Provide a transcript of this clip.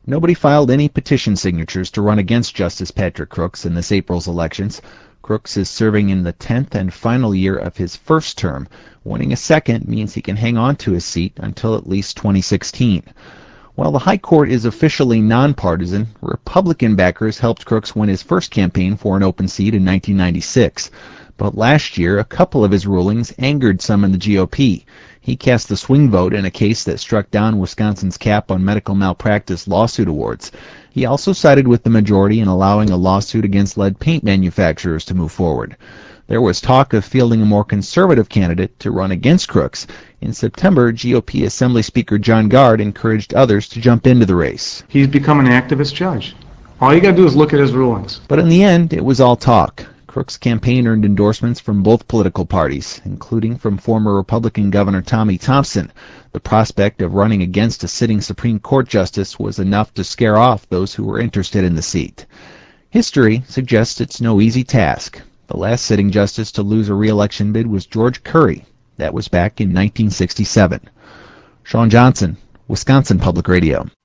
Nobody filed any petition signatures to run against Justice Patrick Crooks in this April's elections. Crooks is serving in the 10th and final year of his first term. Winning a second means he can hang on to his seat until at least 2016. While the High Court is officially nonpartisan, Republican backers helped Crooks win his first campaign for an open seat in 1996. But last year, a couple of his rulings angered some in the GOP. He cast the swing vote in a case that struck down Wisconsin's cap on medical malpractice lawsuit awards. He also sided with the majority in allowing a lawsuit against lead paint manufacturers to move forward. There was talk of fielding a more conservative candidate to run against Crooks. In September, GOP Assembly Speaker John Gard encouraged others to jump into the race. He's become an activist judge. All you got to do is look at his rulings. But in the end, it was all talk. Crooks' campaign earned endorsements from both political parties, including from former Republican Governor Tommy Thompson. The prospect of running against a sitting Supreme Court justice was enough to scare off those who were interested in the seat. History suggests it's no easy task. The last sitting justice to lose a re-election bid was George Curry. That was back in 1967. Sean Johnson, Wisconsin Public Radio.